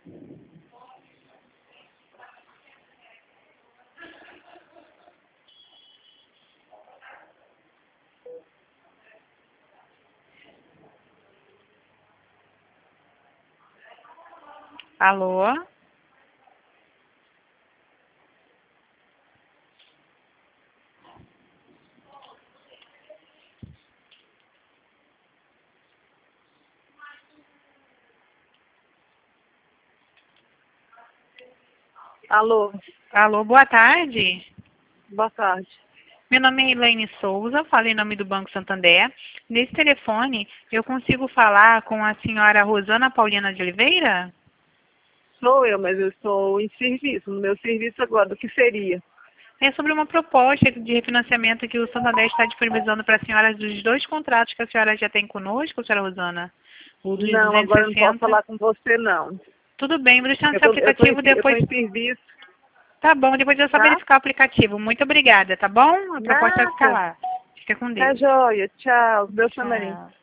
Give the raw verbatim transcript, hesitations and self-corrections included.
Alô? Alô, Alô, boa tarde. boa tarde. Meu nome é Elaine Souza, falo em nome do Banco Santander. Nesse telefone, eu consigo falar com a senhora Rosana Paulina de Oliveira? Sou eu, mas eu estou em serviço, no meu serviço agora, do que seria? É sobre uma proposta de refinanciamento que o Santander está disponibilizando para a senhora dos dois contratos que a senhora já tem conosco, senhora Rosana. O dos Não, agora eu não posso duzentos e sessenta. falar com você, não. Tudo bem, vou deixar no Eu seu tô, eu tô, em, aplicativo eu tô depois. em serviço, Tá bom, depois é só tá? verificar o aplicativo. Muito obrigada, tá bom? A proposta vai ficar Nada. lá. Fica com Tá Deus. joia. Tchau. Deus também. Tchau.